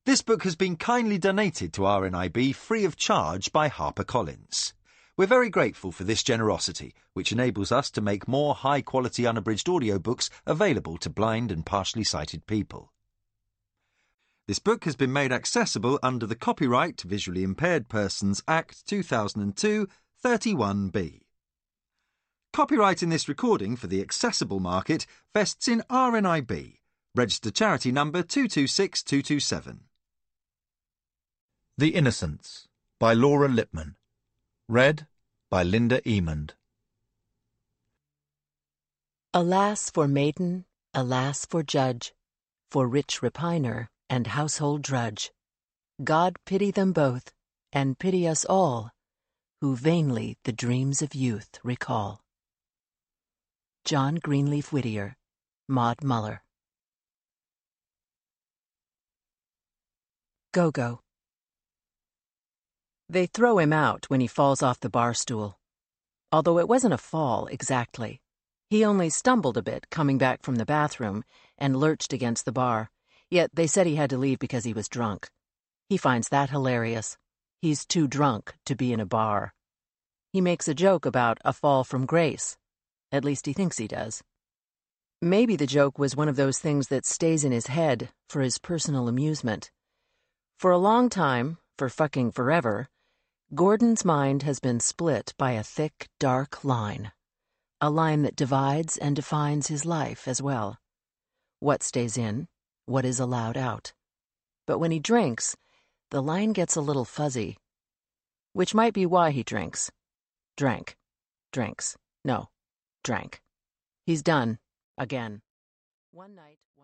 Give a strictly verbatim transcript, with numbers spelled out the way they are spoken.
This book has been kindly donated to R N I B free of charge by HarperCollins. We're very grateful for this generosity, which enables us to make more high-quality unabridged audiobooks available to blind and partially sighted people. This book has been made accessible under the Copyright Visually Impaired Persons Act two thousand two, thirty-one B. Copyright in this recording for the accessible market vests in R N I B, registered charity number two two six two two seven. The Innocents by Laura Lipman. Read by Linda Emond. Alas for maiden, alas for judge, for rich repiner and household drudge. God pity them both, and pity us all, who vainly the dreams of youth recall. John Greenleaf Whittier, Maud Muller. Go-Go. They throw him out when he falls off the bar stool. Although it wasn't a fall exactly. He only stumbled a bit coming back from the bathroom and lurched against the bar, yet they said he had to leave because he was drunk. He finds that hilarious. He's too drunk to be in a bar. He makes a joke about a fall from grace. At least he thinks he does. Maybe the joke was one of those things that stays in his head for his personal amusement. For a long time, for fucking forever, Gordon's mind has been split by a thick, dark line. A line that divides and defines his life as well. What stays in, what is allowed out. But when he drinks, the line gets a little fuzzy. Which might be why he drinks. Drank. Drinks. No. Drank. He's done. Again. One night...